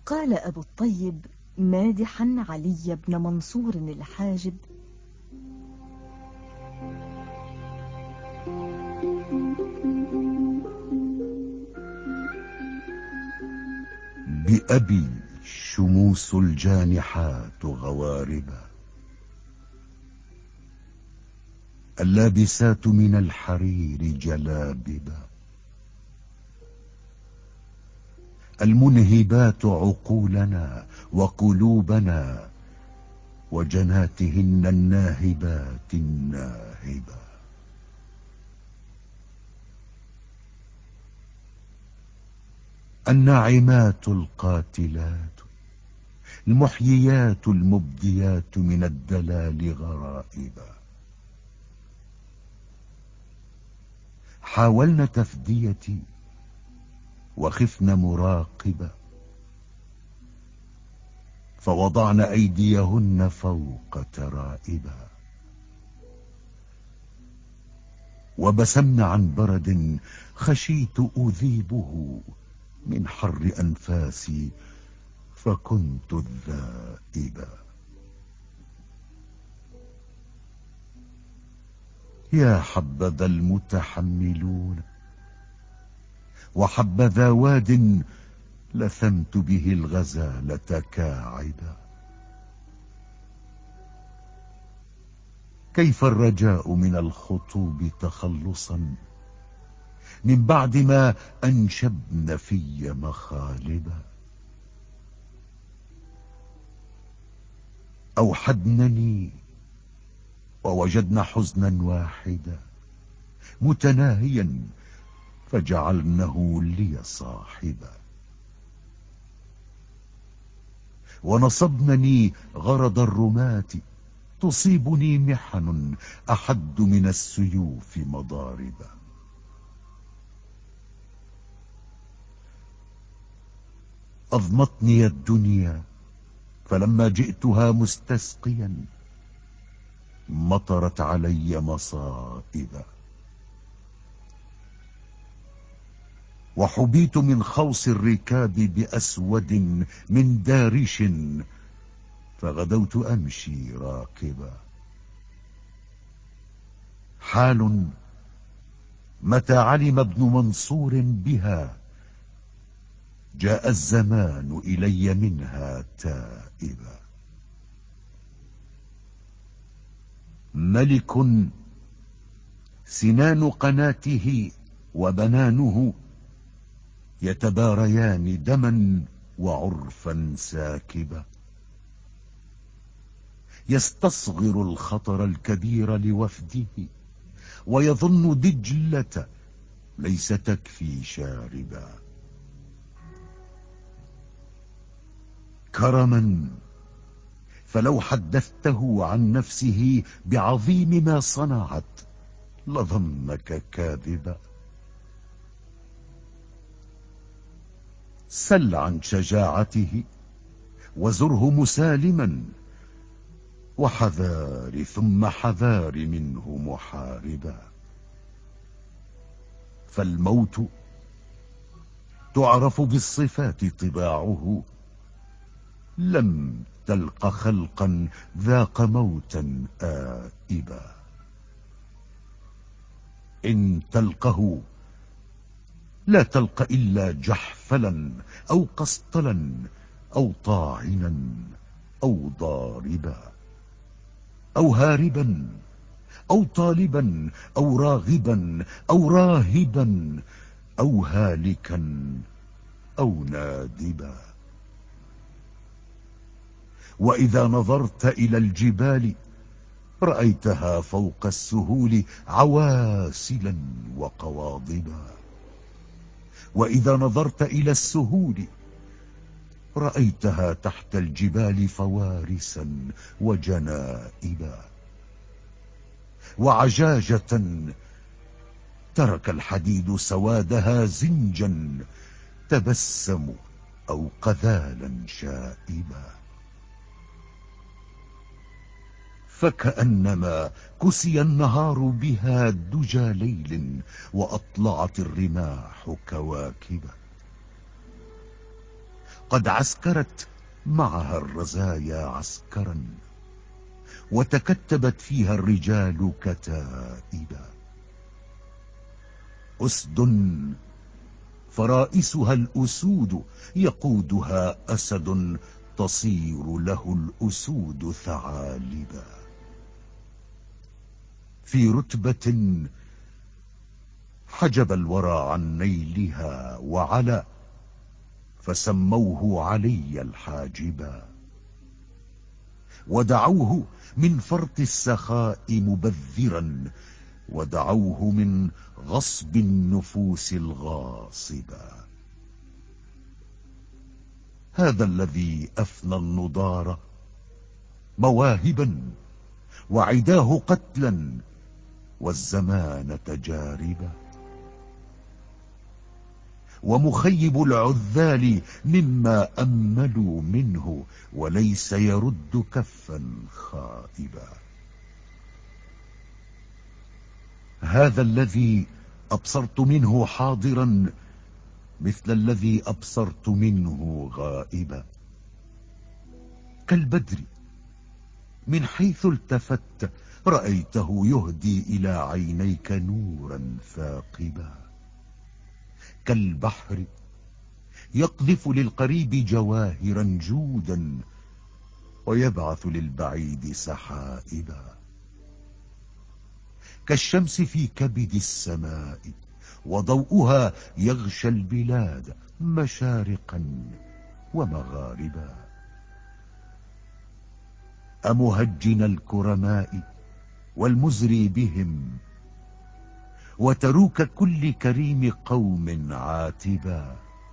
قال أبو الطيب مادحا علي بن منصور الحاجب: بأبي شموس الجانحات غواربا، اللابسات من الحرير جلاببا، المنهبات عقولنا وقلوبنا، وجناتهن الناهبات الناهبة. الناعمات القاتلات، المحييات المبديات من الدلال غرائبا، حاولن تفديتي وخفن مراقبة، فوضعن أيديهن فوق ترائبا، وبسمن عن برد خشيت أذيبه من حر أنفاسي فكنت الذائبا. يا حبذا المتحملون، وحبذا واد لثمت به الغزالة كاعبا. كيف الرجاء من الخطوب تخلصا من بعد ما أنشبن في مخالبا؟ أوحدنني ووجدن حزنا واحدا متناهيا فجعلنه لي صاحبا، ونصبنني غرض الرماة تصيبني محن أحد من السيوف مضاربا. أضمتني الدنيا فلما جئتها مستسقيا مطرت علي مصائبا، وحبيت من خوص الركاب بأسود من دارش فغدوت أمشي راكبا. حال متى علم ابن منصور بها جاء الزمان إلي منها تائبا. ملك سنان قناته وبنانه يتباريان دما وعرفا ساكبا، يستصغر الخطر الكبير لوفده ويظن دجلة ليس تكفي شاربا. كرما فلو حدثته عن نفسه بعظيم ما صنعت لظنك كاذبا. سل عن شجاعته وزره مسالما، وحذار ثم حذار منه محاربا. فالموت تعرف بالصفات طباعه، لم تلق خلقا ذاق موتا آئبا. إن تلقه لا تلق إلا جحفلا أو قسطلا أو طاعنا أو ضاربا، أو هاربا أو طالبا أو راغبا أو راهبا أو هالكا أو نادبا. وإذا نظرت إلى الجبال رأيتها فوق السهول عواسلا وقواضبا، وإذا نظرت إلى السهول رأيتها تحت الجبال فوارسا وجنائبا. وعجاجة ترك الحديد سوادها زنجا تبسم أو قذالا شائبا، فكأنما كسي النهار بها دجى ليل وأطلعت الرماح كواكبا. قد عسكرت معها الرزايا عسكرا، وتكتبت فيها الرجال كتائبا. أسد فرائسها الأسود، يقودها أسد تصير له الأسود ثعالبا. في رتبة حجب الورى عن نيلها وعلى، فسموه علي الحاجبا. ودعوه من فرط السخاء مبذرا، ودعوه من غصب النفوس الغاصبا. هذا الذي أفنى النضار مواهبا، وعداه قتلا والزمان تجاربا. ومخيب العذال مما أملوا منه، وليس يرد كفا خائبا. هذا الذي أبصرت منه حاضرا، مثل الذي أبصرت منه غائبا. كالبدر من حيث التفت، رأيته يهدي إلى عينيك نورا ثاقبا. كالبحر يقذف للقريب جواهرا جودا، ويبعث للبعيد سحائبا. كالشمس في كبد السماء، وضوءها يغشى البلاد مشارقا ومغاربا. أمهجن الكرماء والمزري بهم، وتروك كل كريم قوم عاتبا.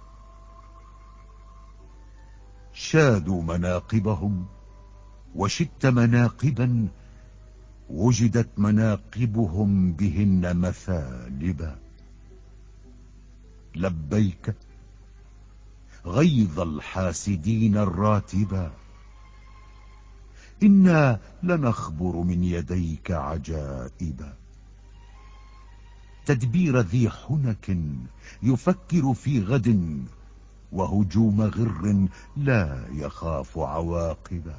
شادوا مناقبهم وشدت مناقبا، وجدت مناقبهم بهن مثالبا. لبيك غيظ الحاسدين الراتبا، إنا لنخبر من يديك عجائبا. تدبير ذي حنك يفكر في غد، وهجوم غر لا يخاف عواقبا.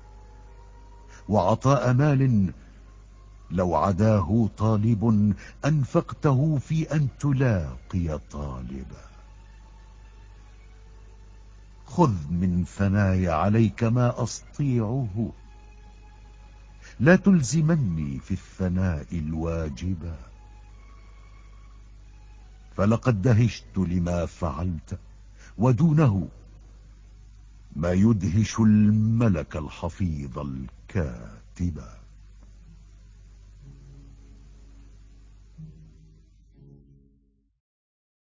وعطاء مال لو عداه طالب، أنفقته في أن تلاقي طالبا. خذ من ثناي عليك ما أستطيعه، لا تلزمني في الثناء الواجبا. فلقد دهشت لما فعلت، ودونه ما يدهش الملك الحفيظ الكاتبا.